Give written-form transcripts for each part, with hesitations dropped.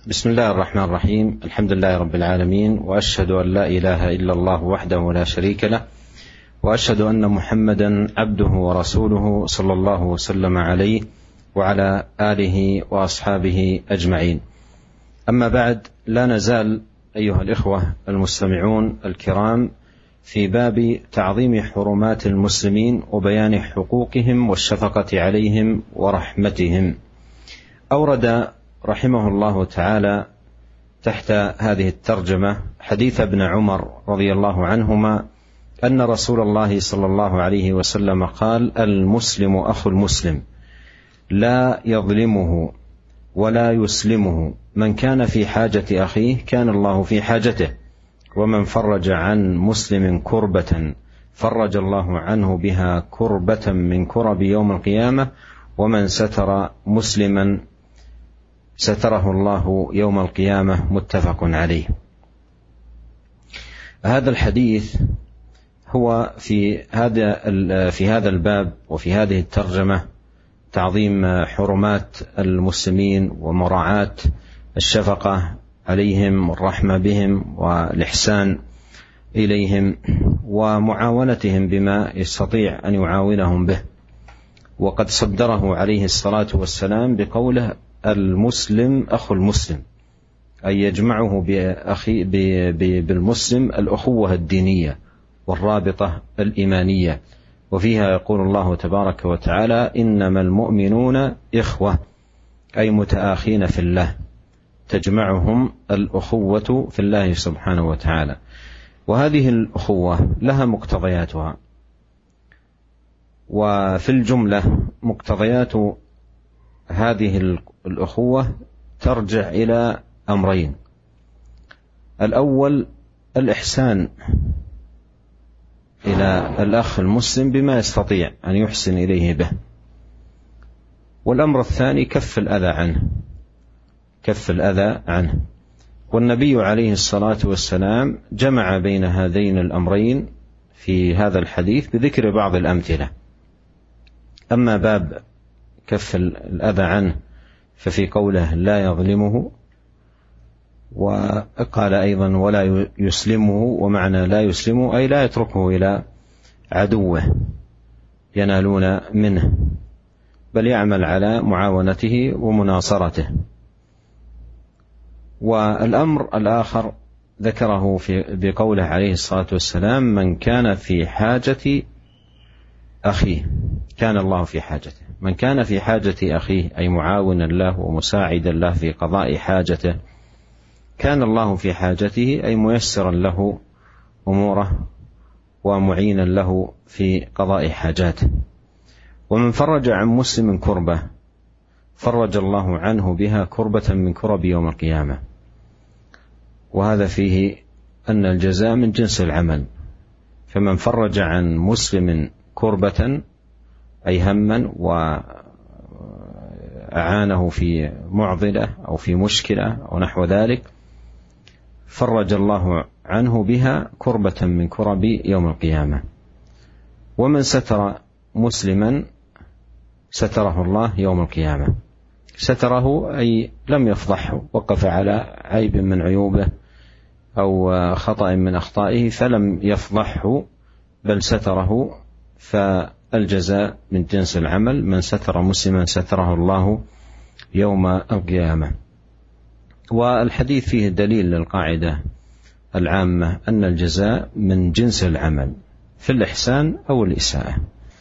بسم الله الرحمن الرحيم. الحمد لله رب العالمين، وأشهد أن لا إله إلا الله وحده لا شريك له، وأشهد أن محمدا عبده ورسوله صلى الله وسلم عليه وعلى آله وأصحابه أجمعين. أما بعد، لا نزال أيها الإخوة المستمعون الكرام في باب تعظيم حرمات المسلمين وبيان حقوقهم والشفقة عليهم ورحمتهم. أورد رحمه الله تعالى تحت هذه الترجمة حديث ابن عمر رضي الله عنهما أن رسول الله صلى الله عليه وسلم قال: المسلم أخو المسلم لا يظلمه ولا يسلمه، من كان في حاجة أخيه كان الله في حاجته، ومن فرج عن مسلم كربة فرج الله عنه بها كربة من كرب يوم القيامة، ومن ستر مسلما ستره الله يوم القيامة. متفق عليه. هذا الحديث هو في هذا الباب وفي هذه الترجمة تعظيم حرمات المسلمين ومراعاة الشفقة عليهم والرحمة بهم والإحسان إليهم ومعاونتهم بما يستطيع أن يعاونهم به. وقد صدره عليه الصلاة والسلام بقوله: المسلم أخو المسلم، أي يجمعه بالمسلم الأخوة الدينية والرابطة الإيمانية. وفيها يقول الله تبارك وتعالى: إنما المؤمنون إخوة، أي متآخين في الله، تجمعهم الأخوة في الله سبحانه وتعالى. وهذه الأخوة لها مقتضياتها، وفي الجملة مقتضيات هذه الأخوة ترجع إلى أمرين: الأول الإحسان إلى الأخ المسلم بما يستطيع أن يحسن إليه به، والأمر الثاني كف الأذى عنه. والنبي عليه الصلاة والسلام جمع بين هذين الأمرين في هذا الحديث بذكر بعض الأمثلة. أما باب كف الأذى عنه ففي قوله: لا يظلمه، وقال أيضا: ولا يسلمه، ومعنى لا يسلمه أي لا يتركه إلى عدوه ينالون منه، بل يعمل على معاونته ومناصرته. والأمر الآخر ذكره بقوله عليه الصلاة والسلام: من كان في حاجة أخيه كان الله في حاجته. من كان في حاجة أخيه أي معاونا له ومساعدا له في قضاء حاجته، كان الله في حاجته أي ميسرا له أموره ومعينا له في قضاء حاجاته. ومن فرج عن مسلم كربة فرج الله عنه بها كربة من كرب يوم القيامة. وهذا فيه أن الجزاء من جنس العمل، فمن فرج عن مسلم كربة أي هما وأعانه في معضلة أو في مشكلة أو نحو ذلك، فرج الله عنه بها كربة من كرب يوم القيامة. ومن ستر مسلما ستره الله يوم القيامة. ستره أي لم يفضحه، وقف على عيب من عيوبه أو خطأ من أخطائه فلم يفضحه بل ستره، فالجزاء من جنس العمل. من ستر مسلما ستره الله يوم القيامة. والحديث فيه دليل للقاعدة العامة أن الجزاء من جنس العمل في الإحسان أو الإساءة.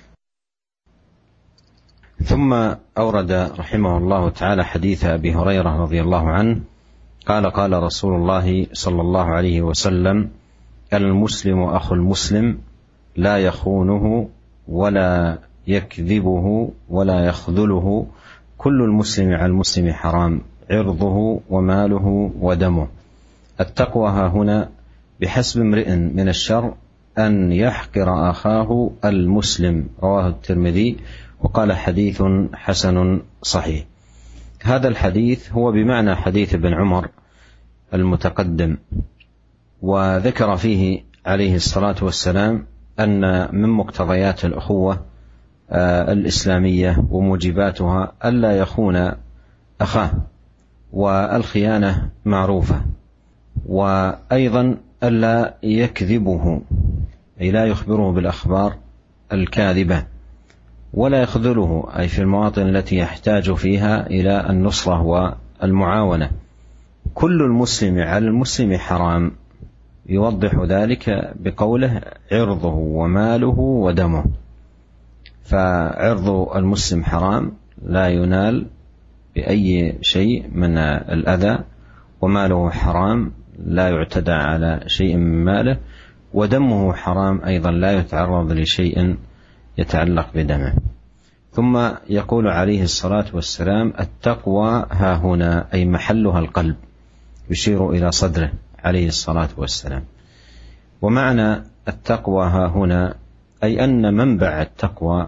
ثم أورد رحمه الله تعالى حديث أبي هريرة رضي الله عنه قال: قال رسول الله صلى الله عليه وسلم: المسلم أخو المسلم لا يخونه ولا يكذبه ولا يخذله، كل المسلم على المسلم حرام، عرضه وماله ودمه. التقوى ها هنا بحسب امرئ من الشر أن يحقر أخاه المسلم. رواه الترمذي وقال: حديث حسن صحيح. هذا الحديث هو بمعنى حديث ابن عمر المتقدم، وذكر فيه عليه الصلاة والسلام أن من مقتضيات الأخوة الإسلامية وموجباتها ألا يخون أخاه، والخيانة معروفة. وأيضا ألا يكذبه، أي لا يخبره بالأخبار الكاذبة، ولا يخذله، أي في المواطن التي يحتاج فيها إلى النصرة والمعاونة. كل المسلم على المسلم حرام، يوضح ذلك بقوله عرضه وماله ودمه. فعرض المسلم حرام لا ينال بأي شيء من الأذى، وماله حرام لا يعتدى على شيء من ماله، ودمه حرام أيضا لا يتعرض لشيء يتعلق بدمه. ثم يقول عليه الصلاة والسلام التقوى ها هنا، أي محلها القلب، يشير إلى صدره عليه الصلاة والسلام. ومعنى التقوى ها هنا أي أن منبع التقوى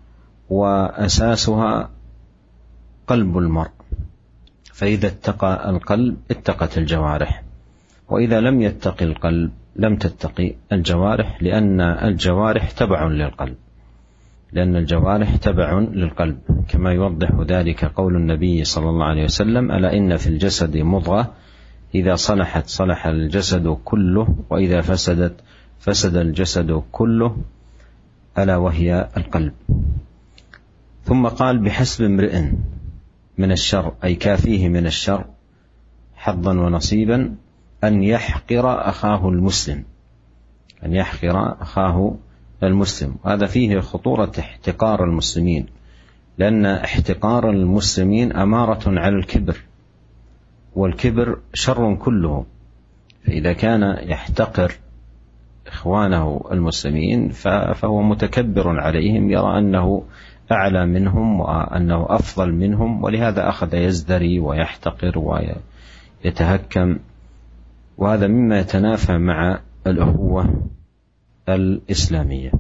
وأساسها قلب المرء، فإذا اتقى القلب اتقت الجوارح، وإذا لم يتق القلب لم تتقي الجوارح، لأن الجوارح تبع للقلب، لأن الجوارح تبع للقلب، كما يوضح ذلك قول النبي صلى الله عليه وسلم ألا إن في الجسد مضغة إذا صلحت صلح الجسد كله، وإذا فسدت فسد الجسد كله، ألا وهي القلب. ثم قال بحسب امرئ من الشر، أي كافيه من الشر حظا ونصيبا أن يحقر أخاه المسلم، أن يحقر أخاه المسلم. وهذا فيه خطورة احتقار المسلمين، لأن احتقار المسلمين أمارة على الكبر، والكبر شر كله. فإذا كان يحتقر إخوانه المسلمين فهو متكبر عليهم، يرى أنه أعلى منهم وأنه أفضل منهم، ولهذا أخذ يزدري ويحتقر ويتهكم، وهذا مما يتنافى مع الأخوة الإسلامية.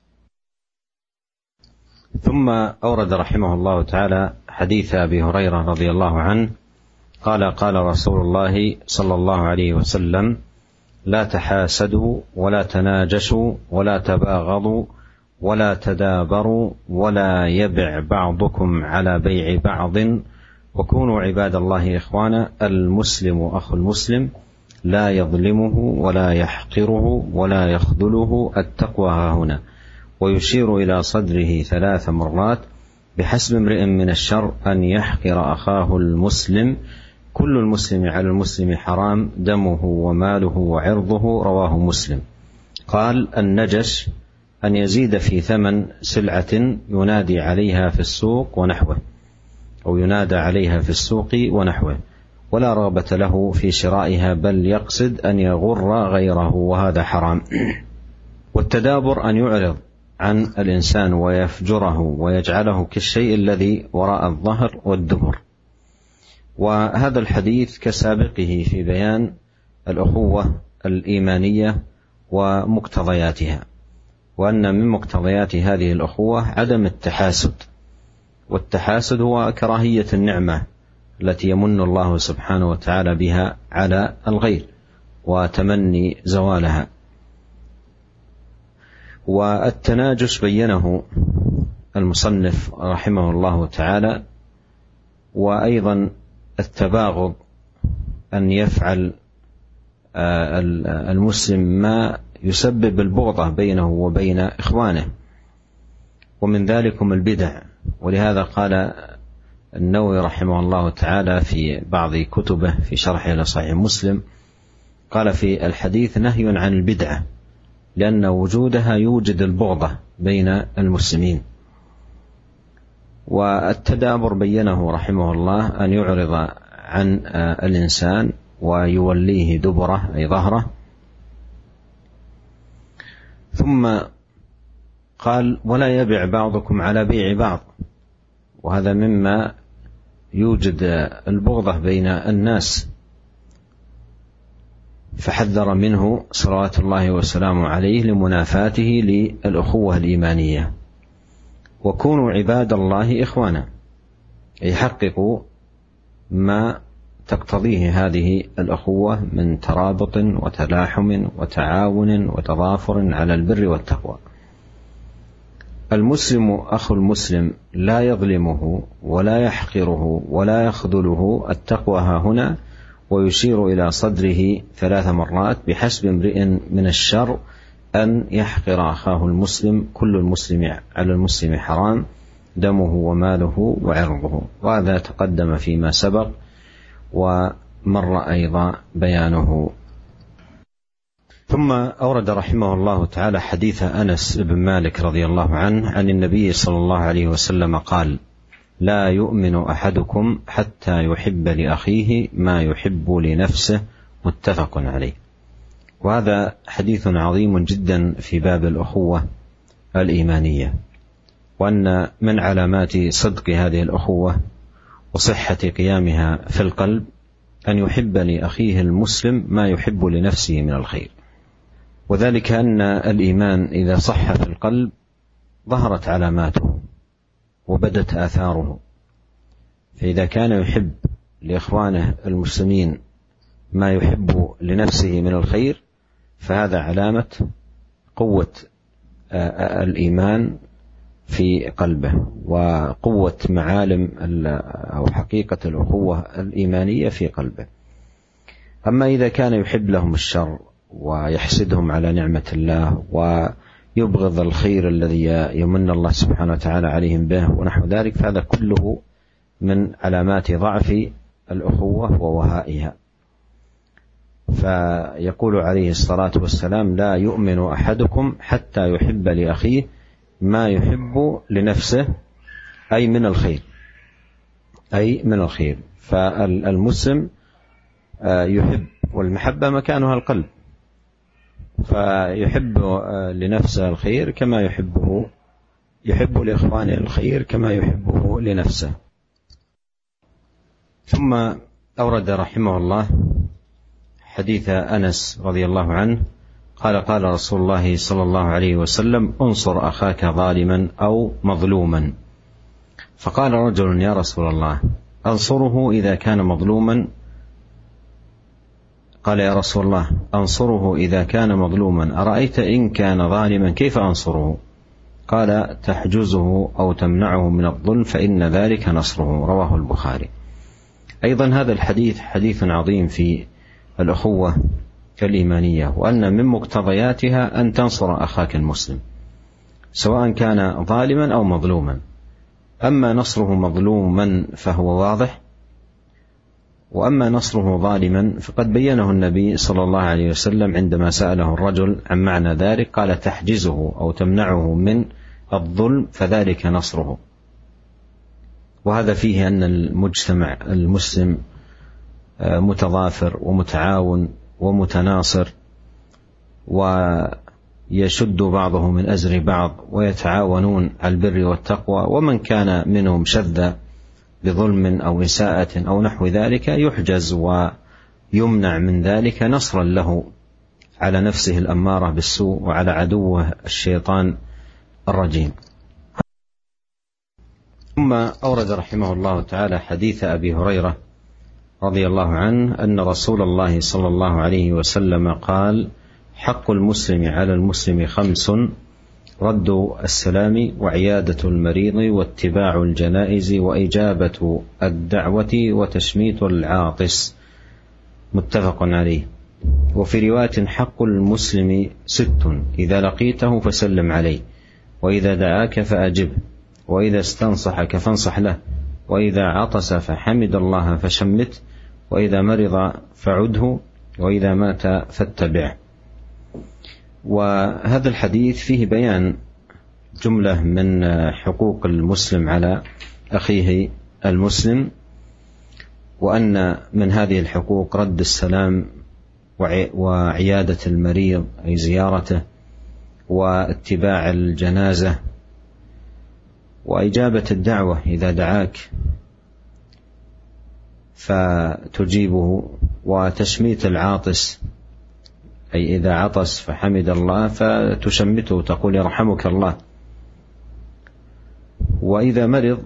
ثم أورد رحمه الله تعالى حديث أبي هريرة رضي الله عنه قال قال رسول الله صلى الله عليه وسلم لا تحاسدوا ولا تناجشوا ولا تباغضوا ولا تدابروا ولا يبع بعضكم على بيع بعض، وكونوا عباد الله إخوانا، المسلم أخو المسلم لا يظلمه ولا يحقره ولا يخذله، التقوى ها هنا. ويشير إلى صدره 3 مرات بحسب امرئ من الشر أن يحقر أخاه المسلم، كل المسلم على المسلم حرام، دمه وماله وعرضه، رواه مسلم. قال النجش أن يزيد في ثمن سلعة ينادي عليها في السوق ونحوه، أو ينادى عليها في السوق ونحوه، ولا رغبة له في شرائها، بل يقصد أن يغر غيره، وهذا حرام. والتدابر أن يعرض عن الإنسان ويفجره ويجعله كالشيء الذي وراء الظهر والدبر. وهذا الحديث كسابقه في بيان الأخوة الإيمانية ومقتضياتها، وأن من مقتضيات هذه الأخوة عدم التحاسد، والتحاسد هو كراهية النعمة التي يمن الله سبحانه وتعالى بها على الغير وتمني زوالها. والتناجش بينه المصنف رحمه الله تعالى. وأيضا التباغض أن يفعل المسلم ما يسبب البغضة بينه وبين إخوانه، ومن ذلكم البدع. ولهذا قال النووي رحمه الله تعالى في بعض كتبه في شرحه لصحيح مسلم، قال في الحديث نهي عن البدعة، لأن وجودها يوجد البغضة بين المسلمين. والتدابر بينه رحمه الله أن يعرض عن الإنسان ويوليه دبره أي ظهره. ثم قال ولا يبع بعضكم على بيع بعض، وهذا مما يوجد البغضة بين الناس، فحذر منه صلوات الله وسلامه عليه لمنافاته للأخوة الإيمانية. وكونوا عباد الله إخوانا، يحققوا ما تقتضيه هذه الأخوة من ترابط وتلاحم وتعاون وتضافر على البر والتقوى. المسلم أخو المسلم لا يظلمه ولا يحقره ولا يخذله. التقوى ها هنا، ويشير إلى صدره 3 مرات: بحسب امرئ من الشر أن يحقر أخاه المسلم، كل المسلم على المسلم حرام، دمه وماله وعرضه. وهذا تقدم فيما سبق ومر أيضا بيانه. ثم أورد رحمه الله تعالى حديث أنس بن مالك رضي الله عنه عن النبي صلى الله عليه وسلم قال: لا يؤمن أحدكم حتى يحب لأخيه ما يحب لنفسه، متفق عليه. وهذا حديث عظيم جدا في باب الأخوة الإيمانية، وأن من علامات صدق هذه الأخوة وصحة قيامها في القلب أن يحب لأخيه المسلم ما يحب لنفسه من الخير. وذلك أن الإيمان إذا صح في القلب ظهرت علاماته وبدت آثاره. فإذا كان يحب لإخوانه المسلمين ما يحب لنفسه من الخير، فهذا علامة قوة الإيمان في قلبه وقوة معالم أو حقيقة الأخوة الإيمانية في قلبه. أما إذا كان يحب لهم الشر ويحسدهم على نعمة الله ويبغض الخير الذي يمن الله سبحانه وتعالى عليهم به ونحو ذلك، فهذا كله من علامات ضعف الأخوة ووهائها. فيقول عليه الصلاة والسلام: لا يؤمن أحدكم حتى يحب لأخيه ما يحب لنفسه، أي من الخير. فالمسلم يحب، والمحبة مكانها القلب، فيحب لنفسه الخير كما يحب لإخوانه الخير كما يحبه لنفسه. ثم أورد رحمه الله حديث أنس رضي الله عنه قال: قال رسول الله صلى الله عليه وسلم: انصر أخاك ظالما أو مظلوما. فقال رجل: يا رسول الله، أنصره إذا كان مظلوما؟ قال: يا رسول الله، أنصره إذا كان مظلوما، أرأيت إن كان ظالما كيف أنصره؟ قال: تحجزه أو تمنعه من الظلم فإن ذلك نصره. رواه البخاري. أيضا هذا الحديث حديث عظيم في الأخوة الإيمانية، وأن من مقتضياتها أن تنصر أخاك المسلم سواء كان ظالما أو مظلوما. أما نصره مظلوما فهو واضح، وأما نصره ظالما فقد بينه النبي صلى الله عليه وسلم عندما سأله الرجل عن معنى ذلك، قال: تحجزه أو تمنعه من الظلم فذلك نصره. وهذا فيه أن المجتمع المسلم متضافر ومتعاون ومتناصر، ويشد بعضهم من أزر بعض، ويتعاونون على البر والتقوى. ومن كان منهم شذ بظلم أو إساءة أو نحو ذلك يحجز ويمنع من ذلك نصرا له على نفسه الأمارة بالسوء وعلى عدوه الشيطان الرجيم. ثم أورد رحمه الله تعالى حديث أبي هريرة رضي الله عنه أن رسول الله صلى الله عليه وسلم قال: حق المسلم على المسلم 5: رد السلام، وعيادة المريض، واتباع الجنائز، وإجابة الدعوة، وتشميت العاطس. متفق عليه. وفي رواية: حق المسلم 6: إذا لقيته فسلم عليه، وإذا دعاك فأجبه، وإذا استنصحك فانصح له، وإذا عطس فحمد الله فشمته، وإذا مرض فعده، وإذا مات فاتبعه. وهذا الحديث فيه بيان جملة من حقوق المسلم على أخيه المسلم، وأن من هذه الحقوق رد السلام، وعيادة المريض أي زيارته، واتباع الجنازة، وإجابة الدعوة إذا دعاك فتجيبه، وتشميت العاطس أي إذا عطس فحمد الله فتشمته تقول: يرحمك الله. وإذا مرض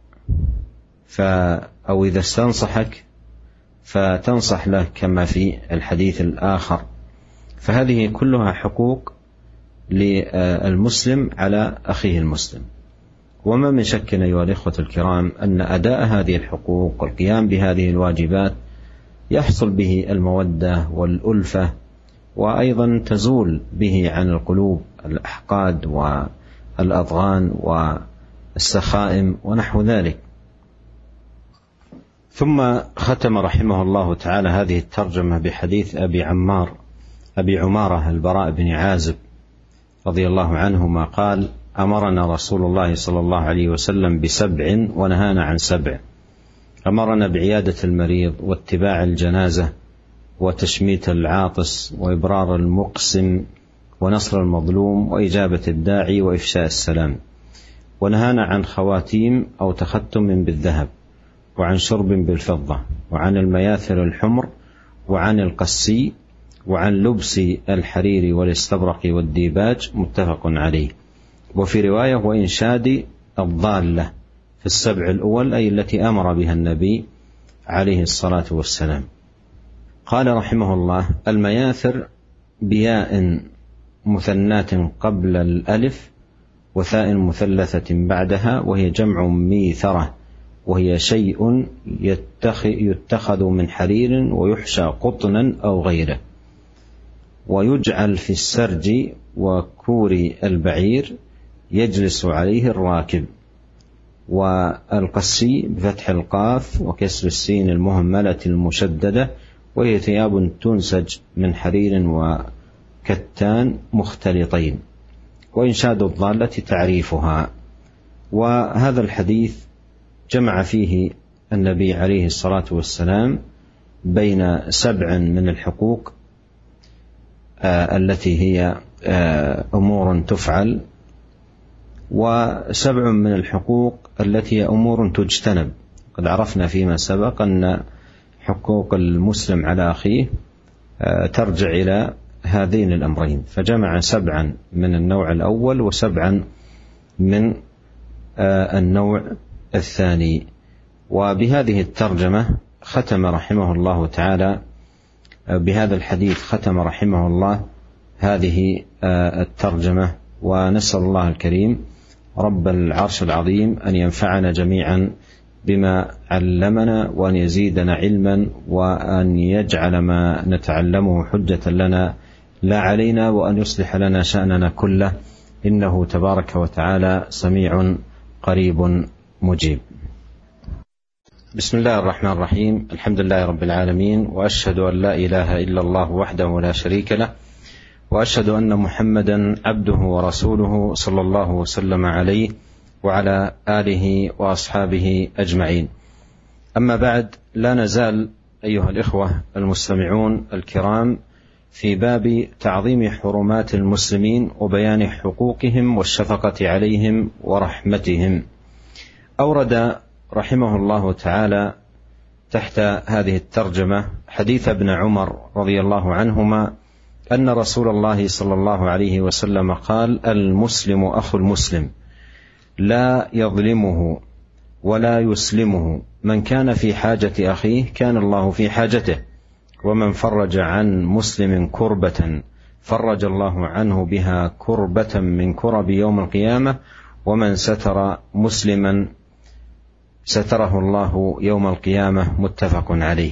أو إذا استنصحك فتنصح له كما في الحديث الآخر. فهذه كلها حقوق للمسلم على أخيه المسلم. وما من شك أيها الإخوة الكرام أن أداء هذه الحقوق والقيام بهذه الواجبات يحصل به المودة والألفة، وأيضا تزول به عن القلوب الأحقاد والأضغان والسخائم ونحو ذلك. ثم ختم رحمه الله تعالى هذه الترجمة بحديث أبي عمارة البراء بن عازب رضي الله عنهما قال: أمرنا رسول الله صلى الله عليه وسلم ب7 ونهانا عن 7. أمرنا بعيادة المريض واتباع الجنازة وتشميت العاطس وإبرار المقسم ونصر المظلوم وإجابة الداعي وإفشاء السلام. ونهانا عن خواتيم أو تختم بالذهب، وعن شرب بالفضة، وعن المياثر الحمر، وعن القسي، وعن لبس الحرير والاستبرق والديباج. متفق عليه. وفي رواية: وإنشاد الضالة في 7 الأول، أي التي أمر بها النبي عليه الصلاة والسلام. قال رحمه الله: المياثر بياء مثنات قبل الألف وثاء مثلثة بعدها، وهي جمع ميثرة، وهي شيء يتخذ من حرير ويحشى قطنا أو غيره، ويجعل في السرج وكور البعير يجلس عليه الراكب. والقسي بفتح القاف وكسر السين المهملة المشددة، وهي ثياب تنسج من حرير وكتان مختلطين. وإنشاد الضالة تعريفها. وهذا الحديث جمع فيه النبي عليه الصلاة والسلام بين 7 من الحقوق التي هي أمور تفعل، و7 من الحقوق التي هي أمور تجتنب. قد عرفنا فيما سبق أن حقوق المسلم على أخيه ترجع إلى هذين الأمرين، فجمع 7 من النوع الأول و7 من النوع الثاني. وبهذه الترجمة ختم رحمه الله تعالى، بهذا الحديث ختم رحمه الله هذه الترجمة. ونسأل الله الكريم رب العرش العظيم أن ينفعنا جميعا بما علمنا، وأن يزيدنا علما، وأن يجعل ما نتعلمه حجة لنا لا علينا، وأن يصلح لنا شأننا كله، إنه تبارك وتعالى سميع قريب مجيب. بسم الله الرحمن الرحيم. الحمد لله رب العالمين، وأشهد أن لا إله إلا الله وحده لا شريك له، وأشهد أن محمدا عبده ورسوله صلى الله وسلم عليه وعلى آله وأصحابه أجمعين. أما بعد، لا نزال أيها الإخوة المستمعون الكرام في باب تعظيم حرمات المسلمين وبيان حقوقهم والشفقة عليهم ورحمتهم. أورد رحمه الله تعالى تحت هذه الترجمة حديث ابن عمر رضي الله عنهما أن رسول الله صلى الله عليه وسلم قال: المسلم أخو المسلم، لا يظلمه ولا يسلمه، من كان في حاجة أخيه كان الله في حاجته، ومن فرج عن مسلم كربة فرج الله عنه بها كربة من كرب يوم القيامة، ومن ستر مسلما ستره الله يوم القيامة. متفق عليه.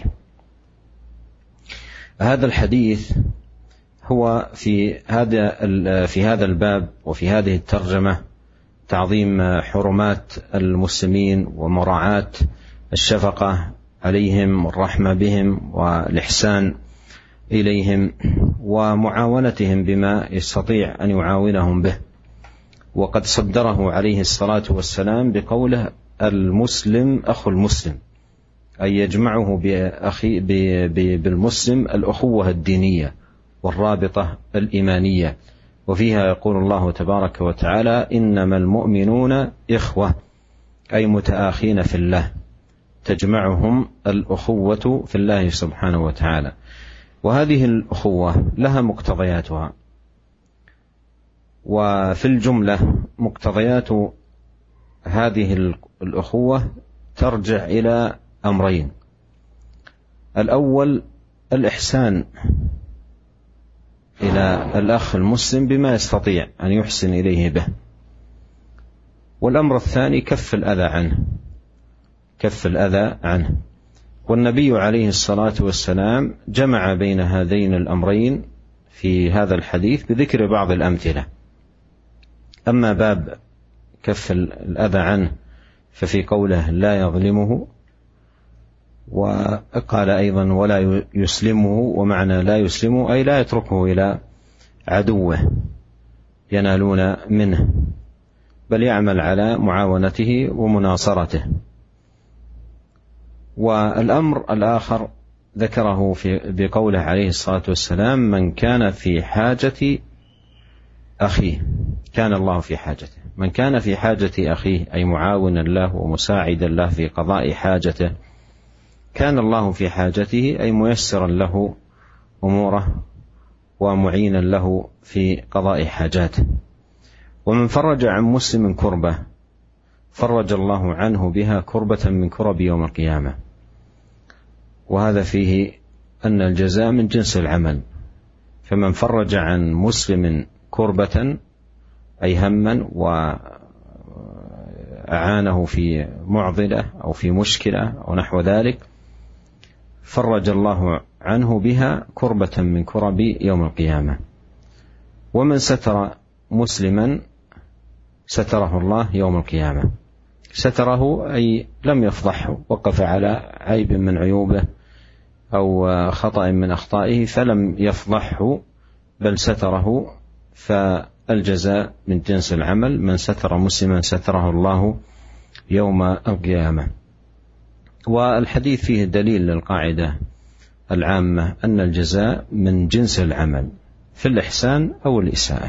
هذا الحديث هو في هذا الباب وفي هذه الترجمة تعظيم حرمات المسلمين ومراعاة الشفقة عليهم والرحمة بهم والإحسان إليهم ومعاونتهم بما يستطيع أن يعاونهم به. وقد صدره عليه الصلاة والسلام بقوله: المسلم أخو المسلم، أي يجمعه بالمسلم الأخوة الدينية والرابطة الإيمانية. وفيها يقول الله تبارك وتعالى: إنما المؤمنون إخوة، أي متآخين في الله، تجمعهم الأخوة في الله سبحانه وتعالى. وهذه الأخوة لها مقتضياتها، وفي الجملة مقتضيات هذه الأخوة ترجع إلى أمرين: الأول الإحسان إلى الأخ المسلم بما يستطيع أن يحسن إليه به. والأمر الثاني كف الأذى عنه. والنبي عليه الصلاة والسلام جمع بين هذين الأمرين في هذا الحديث بذكر بعض الأمثلة. أما باب كف الأذى عنه ففي قوله لا يظلمه، وقال أيضا ولا يسلمه، ومعنى لا يسلمه أي لا يتركه إلى عدوه ينالون منه، بل يعمل على معاونته ومناصرته. والأمر الآخر ذكره بقوله عليه الصلاة والسلام من كان في حاجة أخيه كان الله في حاجته. من كان في حاجة أخيه أي معاونا له ومساعدا له في قضاء حاجته، كان الله في حاجته أي ميسرا له أموره ومعينا له في قضاء حاجاته. ومن فرج عن مسلم كربة فرج الله عنه بها كربة من كرب يوم القيامة. وهذا فيه أن الجزاء من جنس العمل، فمن فرج عن مسلم كربة أي هما وأعانه في معضلة أو في مشكلة أو نحو ذلك، فرج الله عنه بها كربة من كرب يوم القيامة. ومن ستر مسلما ستره الله يوم القيامة. ستره أي لم يفضحه، وقف على عيب من عيوبه أو خطأ من أخطائه فلم يفضحه بل ستره، فالجزاء من جنس العمل. من ستر مسلما ستره الله يوم القيامة. والحديث فيه دليل للقاعدة العامة أن الجزاء من جنس العمل في الإحسان أو الإساءة.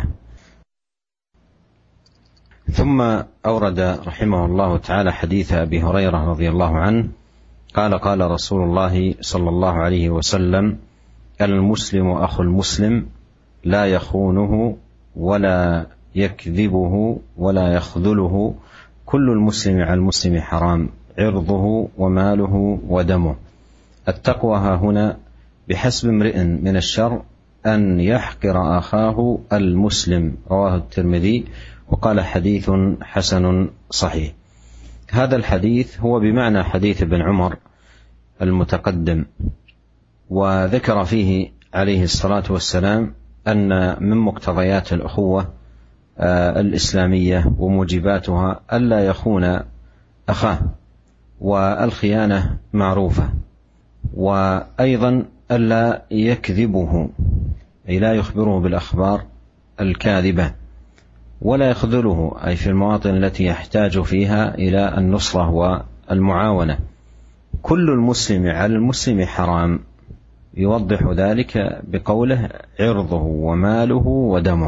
ثم أورد رحمه الله تعالى حديث أبي هريرة رضي الله عنه قال قال رسول الله صلى الله عليه وسلم المسلم أخو المسلم لا يخونه ولا يكذبه ولا يخذله، كل المسلم على المسلم حرام، عرضه وماله ودمه. التقوى ها هنا بحسب امرئ من الشر أن يحقر أخاه المسلم، رواه الترمذي وقال حديث حسن صحيح. هذا الحديث هو بمعنى حديث ابن عمر المتقدم، وذكر فيه عليه الصلاة والسلام أن من مقتضيات الأخوة الإسلامية وموجباتها ألا يخون أخاه، والخيانة معروفة، وأيضا ألا يكذبه أي لا يخبره بالأخبار الكاذبة، ولا يخذله أي في المواطن التي يحتاج فيها إلى النصرة والمعاونة. كل المسلم على المسلم حرام، يوضح ذلك بقوله عرضه وماله ودمه.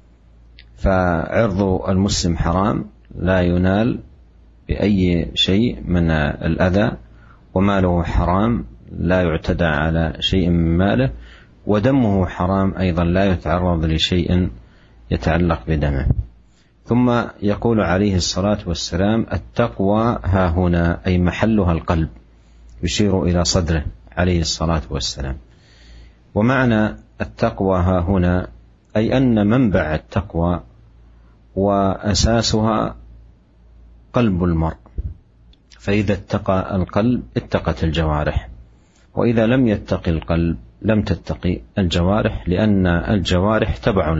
فعرض المسلم حرام لا ينال بأي شيء من الأذى، وماله حرام لا يعتدى على شيء من ماله، ودمه حرام أيضا لا يتعرض لشيء يتعلق بدمه. ثم يقول عليه الصلاة والسلام التقوى ها هنا أي محلها القلب، يشير إلى صدره عليه الصلاة والسلام. ومعنى التقوى ها هنا أي أن منبع التقوى وأساسها قلب المرء، فإذا اتقى القلب اتقت الجوارح، وإذا لم يتقي القلب لم تتقي الجوارح، لأن الجوارح تبع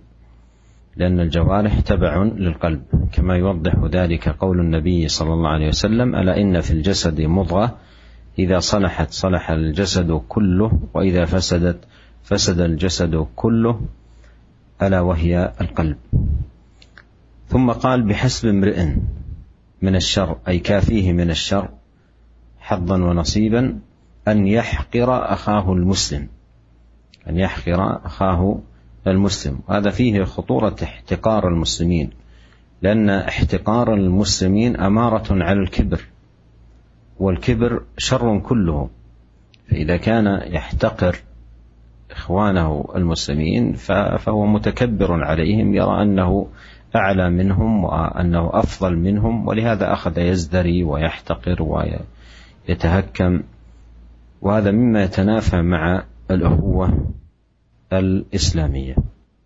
للقلب، كما يوضح ذلك قول النبي صلى الله عليه وسلم ألا إن في الجسد مضغة إذا صلحت صلح الجسد كله وإذا فسدت فسد الجسد كله ألا وهي القلب. ثم قال بحسب امرئ من الشر أي كافيه من الشر حظا ونصيبا أن يحقر أخاه المسلم. هذا فيه خطورة احتقار المسلمين، لأن احتقار المسلمين أمارة على الكبر، والكبر شر كله. فإذا كان يحتقر إخوانه المسلمين فهو متكبر عليهم، يرى أنه أعلى منهم وأنه أفضل منهم، ولهذا أخذ يزدري ويحتقر ويتهكم. وهذا مما يتنافى مع الأخوة الإسلامية.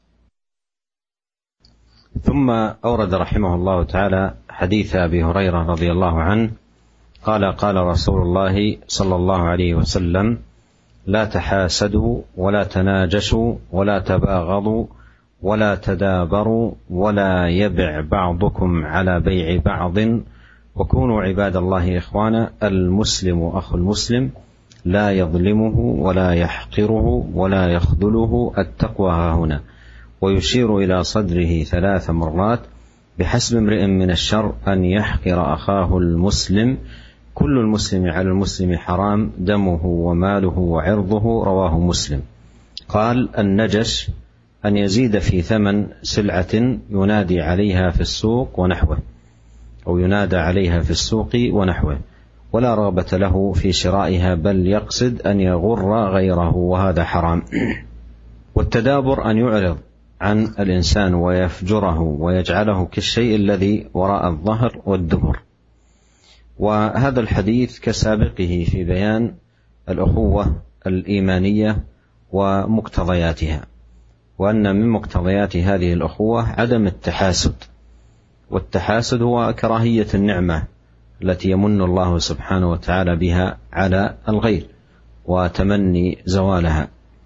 ثم أورد رحمه الله تعالى حديث أبي هريرة رضي الله عنه قال: قال رسول الله صلى الله عليه وسلم: لا تحاسدوا ولا تناجشوا ولا تباغضوا ولا تدابروا ولا يبع بعضكم على بيع بعض وكونوا عباد الله إخوانا. المسلم أخو المسلم لا يظلمه ولا يحقره ولا يخذله. التقوى هاهنا. ويشير إلى صدره 3 مرات: بحسب امرئ من الشر أن يحقر أخاه المسلم. كل المسلم على المسلم حرام، دمه وماله وعرضه. رواه مسلم. قال: النجش أن يزيد في ثمن سلعة ينادي عليها في السوق ونحوه، أو ينادى عليها في السوق ونحوه، ولا رغبة له في شرائها، بل يقصد أن يغر غيره، وهذا حرام. والتدابر أن يعرض عن الإنسان ويفجره ويجعله كالشيء الذي وراء الظهر والدبر. وهذا الحديث كسابقه في بيان الأخوة الإيمانية ومقتضياتها، وأن من مقتضيات هذه الأخوة عدم التحاسد، والتحاسد هو كراهية النعمة التي يمن الله سبحانه وتعالى بها على الغير وتمني زوالها.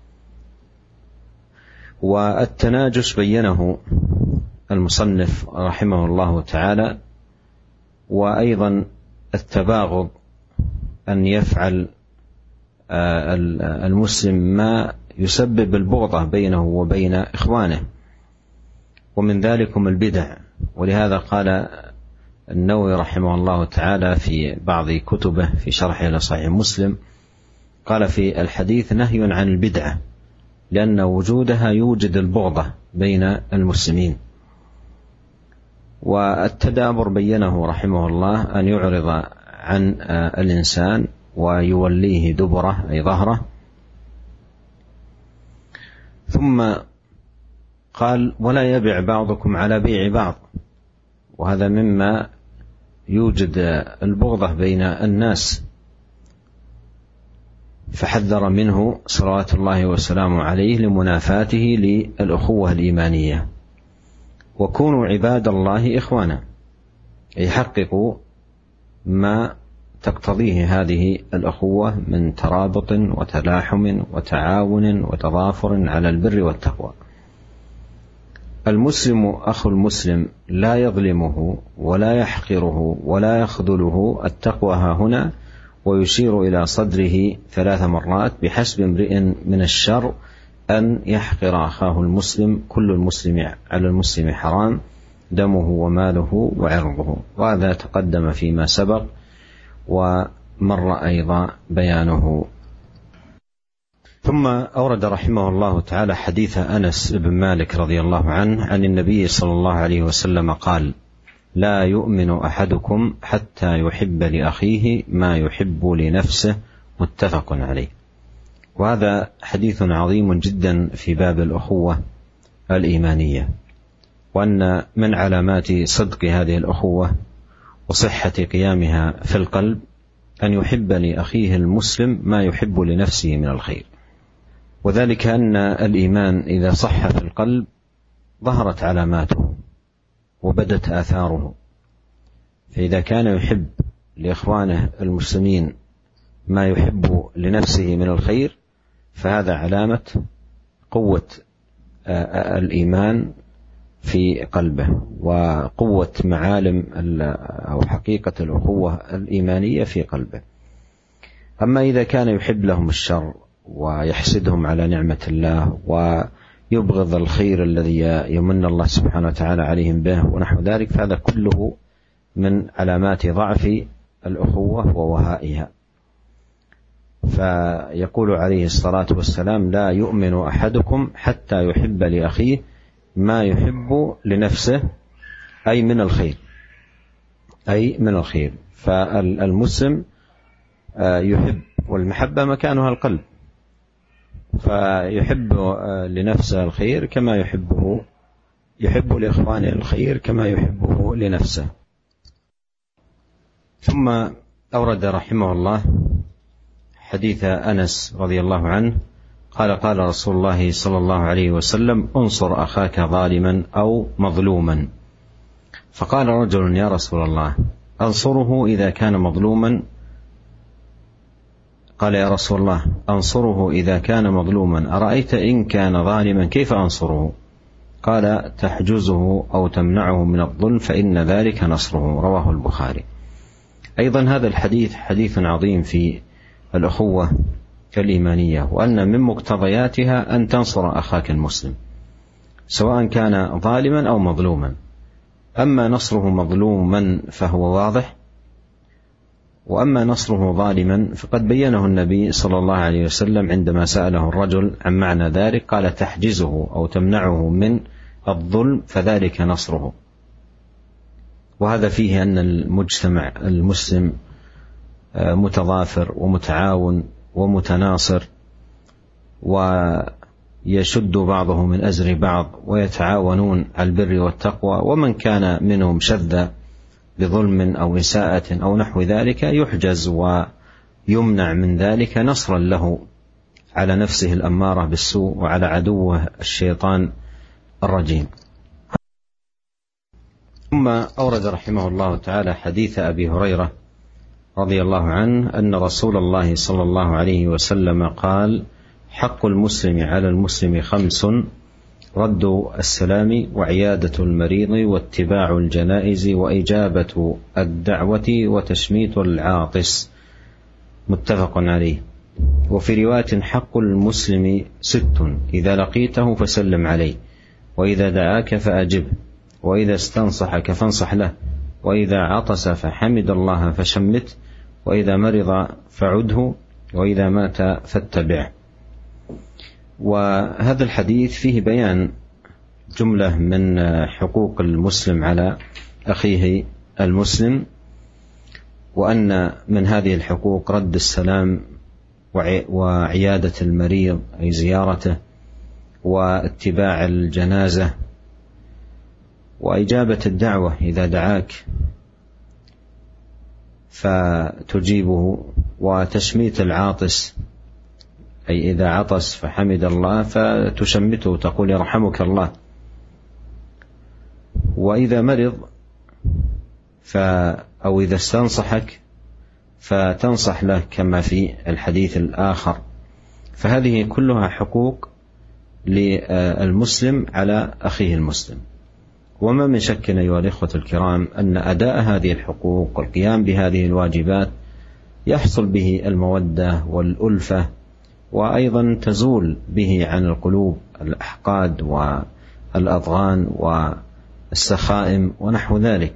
والتناجش بينه المصنف رحمه الله تعالى. وأيضا التباغض أن يفعل المسلم ما يسبب البغضة بينه وبين إخوانه، ومن ذلكم البدع. ولهذا قال النووي رحمه الله تعالى في بعض كتبه في شرحه لصحيح مسلم، قال في الحديث: نهي عن البدعة، لأن وجودها يوجد البغضة بين المسلمين. والتدابر بينه رحمه الله أن يعرض عن الإنسان ويوليه دبره أي ظهره. ثم قال: ولا يبع بعضكم على بيع بعض، وهذا مما يوجد البغضة بين الناس، فحذر منه صلوات الله وسلامه عليه لمنافاته للأخوة الإيمانية. وكونوا عباد الله إخوانا، يحققوا ما تقتضيه هذه الأخوة من ترابط وتلاحم وتعاون وتضافر على البر والتقوى. المسلم أخو المسلم لا يظلمه ولا يحقره ولا يخذله. التقوى هاهنا. ويشير إلى صدره 3 مرات: بحسب امرئ من الشر أن يحقر أخاه المسلم. كل المسلم على المسلم حرام، دمه وماله وعرضه. وهذا تقدم فيما سبق ومر أيضا بيانه. ثم أورد رحمه الله تعالى حديث أنس بن مالك رضي الله عنه عن النبي صلى الله عليه وسلم قال: لا يؤمن أحدكم حتى يحب لأخيه ما يحب لنفسه. متفق عليه. وهذا حديث عظيم جدا في باب الأخوة الإيمانية، وأن من علامات صدق هذه الأخوة وصحة قيامها في القلب أن يحب لأخيه المسلم ما يحب لنفسه من الخير. وذلك أن الإيمان إذا صح في القلب ظهرت علاماته وبدت آثاره. فإذا كان يحب لإخوانه المسلمين ما يحب لنفسه من الخير، فهذا علامة قوة الإيمان في قلبه وقوة معالم أو حقيقة الأخوة الإيمانية في قلبه. أما إذا كان يحب لهم الشر ويحسدهم على نعمة الله ويبغض الخير الذي يمن الله سبحانه وتعالى عليهم به ونحو ذلك، فهذا كله من علامات ضعف الأخوة ووهائها. فيقول عليه الصلاة والسلام: لا يؤمن أحدكم حتى يحب لأخيه ما يحب لنفسه، أي من الخير. فالمسلم يحب، والمحبة مكانها القلب، فيحب لنفسه الخير كما يحب لإخوانه الخير كما يحبه لنفسه. ثم أورد رحمه الله حديث أنس رضي الله عنه قال رسول الله صلى الله عليه وسلم: انصر أخاك ظالما أو مظلوما. فقال رجل: يا رسول الله، أنصره إذا كان مظلوما؟ قال: يا رسول الله، أنصره إذا كان مظلوما، أرأيت إن كان ظالما كيف أنصره؟ قال: تحجزه أو تمنعه من الظلم فإن ذلك نصره. رواه البخاري. أيضا هذا الحديث حديث عظيم في الأخوة الإيمانية، وأن من مقتضياتها أن تنصر أخاك المسلم سواء كان ظالما أو مظلوما. أما نصره مظلوما فهو واضح، وأما نصره ظالما فقد بينه النبي صلى الله عليه وسلم عندما سأله الرجل عن معنى ذلك، قال: تحجزه أو تمنعه من الظلم فذلك نصره. وهذا فيه أن المجتمع المسلم متضافر ومتعاون ومتناصر، ويشد بعضه من أزر بعض، ويتعاونون على البر والتقوى، ومن كان منهم شذ بظلم أو إساءة أو نحو ذلك يحجز ويمنع من ذلك نصرا له على نفسه الأمارة بالسوء وعلى عدوه الشيطان الرجيم. ثم أورد رحمه الله تعالى حديث أبي هريرة رضي الله عنه أن رسول الله صلى الله عليه وسلم قال: حق المسلم على المسلم 5: رد السلام، وعيادة المريض، واتباع الجنائز، وإجابة الدعوة، وتشميت العاطس. متفق عليه. وفي رواية: حق المسلم 6: إذا لقيته فسلم عليه، وإذا دعاك فأجبه، وإذا استنصحك فانصح له، وإذا عطس فحمد الله فشمته، وإذا مرض فعده، وإذا مات فاتبعه. وهذا الحديث فيه بيان جملة من حقوق المسلم على أخيه المسلم، وأن من هذه الحقوق رد السلام، وعيادة المريض أي زيارته، واتباع الجنازة، وإجابة الدعوة إذا دعاك فتجيبه، وتشميت العاطس أي إذا عطس فحمد الله فتشمته تقول: يرحمك الله. وإذا مرض أو إذا استنصحك فتنصح له كما في الحديث الآخر. فهذه كلها حقوق للمسلم على أخيه المسلم. وما من شك أيها الإخوة الكرام أن أداء هذه الحقوق والقيام بهذه الواجبات يحصل به المودة والألفة، وأيضا تزول به عن القلوب الأحقاد والأضغان والسخائم ونحو ذلك.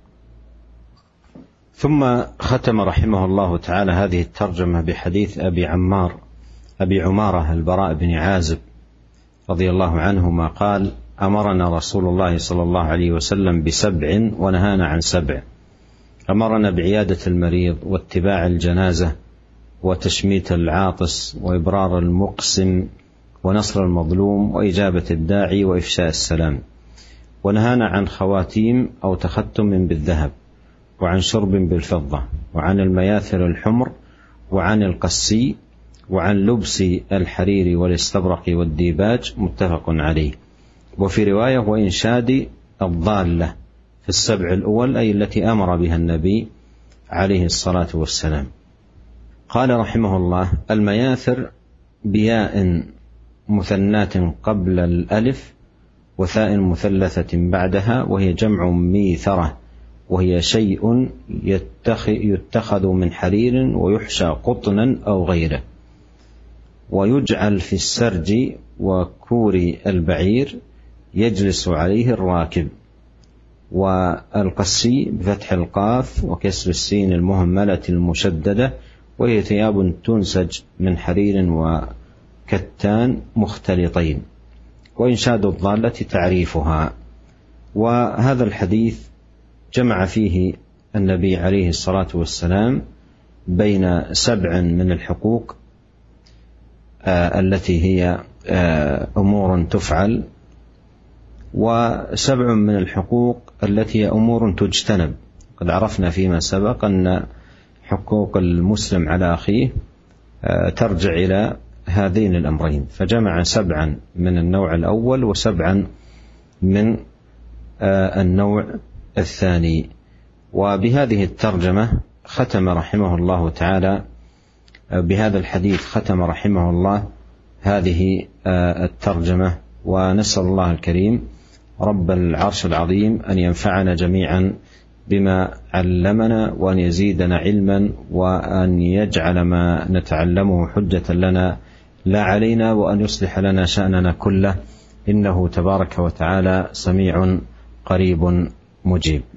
ثم ختم رحمه الله تعالى هذه الترجمة بحديث أبي عمارة البراء بن عازب رضي الله عنهما قال: أمرنا رسول الله صلى الله عليه وسلم ب7 ونهانا عن 7: أمرنا بعيادة المريض، واتباع الجنازة، وتشميت العاطس، وإبرار المقسم، ونصر المظلوم، وإجابة الداعي، وإفشاء السلام. ونهانا عن خواتيم أو تختم بالذهب، وعن شرب بالفضة، وعن المياثر الحمر، وعن القسي، وعن لبس الحرير والاستبرق والديباج. متفق عليه. وفي رواية: وإنشاد الضالة في 7 الأول، أي التي أمر بها النبي عليه الصلاة والسلام. قال رحمه الله: المياثر بياء مثنات قبل الألف، وثاء مثلثة بعدها، وهي جمع ميثرة، وهي شيء يتخذ من حرير ويحشى قطنا أو غيره، ويجعل في السرج وكور البعير يجلس عليه الراكب. والقسي بفتح القاف وكسر السين المهملة المشددة، وهي ثياب تنسج من حرير وكتان مختلطين. وإنشاد الضالة تعريفها. وهذا الحديث جمع فيه النبي عليه الصلاة والسلام بين 7 من الحقوق التي هي أمور تفعل، و7 من الحقوق التي هي أمور تجتنب. قد عرفنا فيما سبق أن حقوق المسلم على أخيه ترجع إلى هذين الأمرين، فجمع 7 من النوع الأول و7 من النوع الثاني. وبهذه الترجمة ختم رحمه الله تعالى، بهذا الحديث ختم رحمه الله هذه الترجمة. ونسأل الله الكريم رب العرش العظيم أن ينفعنا جميعا بما علمنا، وأن يزيدنا علما، وأن يجعل ما نتعلمه حجة لنا لا علينا، وأن يصلح لنا شأننا كله، إنه تبارك وتعالى سميع قريب مجيب.